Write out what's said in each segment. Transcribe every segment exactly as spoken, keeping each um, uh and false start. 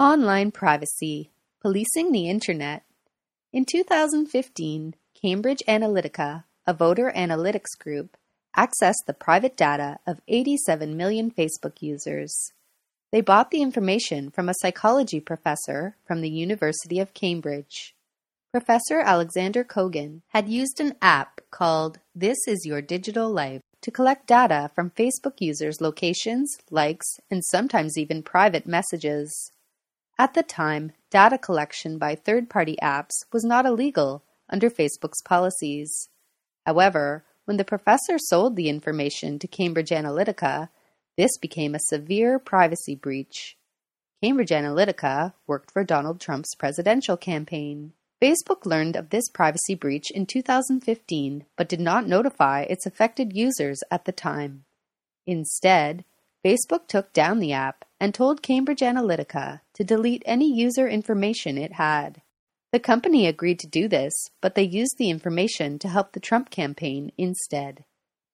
Online privacy, policing the internet. In two thousand fifteen, Cambridge Analytica, a voter analytics group, accessed the private data of eighty-seven million Facebook users. They bought the information from a psychology professor from the University of Cambridge. Professor Alexander Kogan had used an app called This Is Your Digital Life to collect data from Facebook users' locations, likes, and sometimes even private messages. At the time, data collection by third-party apps was not illegal under Facebook's policies. However, when the professor sold the information to Cambridge Analytica, this became a severe privacy breach. Cambridge Analytica worked for Donald Trump's presidential campaign. Facebook learned of this privacy breach in two thousand fifteen, but did not notify its affected users at the time. Instead, Facebook took down the app and told Cambridge Analytica to delete any user information it had. The company agreed to do this, but they used the information to help the Trump campaign instead.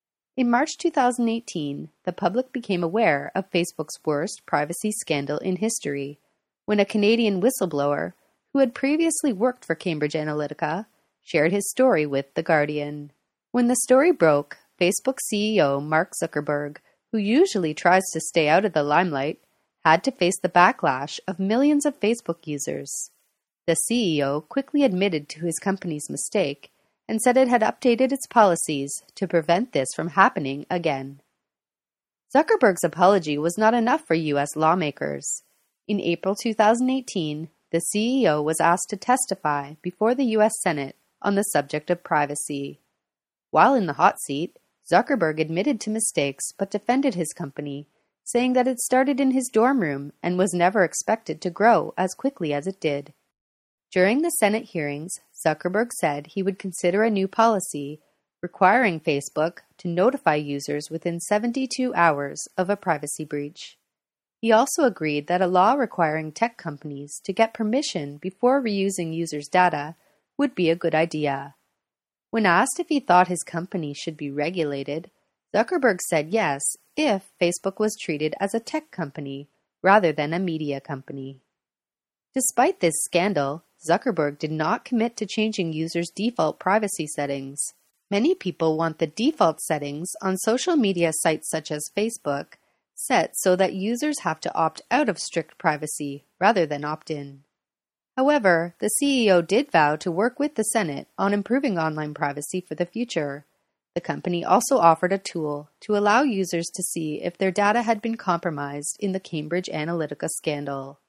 In March two thousand eighteen, the public became aware of Facebook's worst privacy scandal in history, when a Canadian whistleblower, who had previously worked for Cambridge Analytica, shared his story with The Guardian. When the story broke, Facebook C E O Mark Zuckerberg, who usually tries to stay out of the limelight, had to face the backlash of millions of Facebook users. The C E O quickly admitted to his company's mistake and said it had updated its policies to prevent this from happening again. Zuckerberg's apology was not enough for U S lawmakers. In April two thousand eighteen, the C E O was asked to testify before the U S Senate on the subject of privacy. While in the hot seat, Zuckerberg admitted to mistakes but defended his company, saying that it started in his dorm room and was never expected to grow as quickly as it did. During the Senate hearings, Zuckerberg said he would consider a new policy requiring Facebook to notify users within seventy-two hours of a privacy breach. He also agreed that a law requiring tech companies to get permission before reusing users' data would be a good idea. When asked if he thought his company should be regulated, Zuckerberg said yes if Facebook was treated as a tech company rather than a media company. Despite this scandal, Zuckerberg did not commit to changing users' default privacy settings. Many people want the default settings on social media sites such as Facebook set so that users have to opt out of strict privacy rather than opt in. However, the C E O did vow to work with the Senate on improving online privacy for the future. The company also offered a tool to allow users to see if their data had been compromised in the Cambridge Analytica scandal.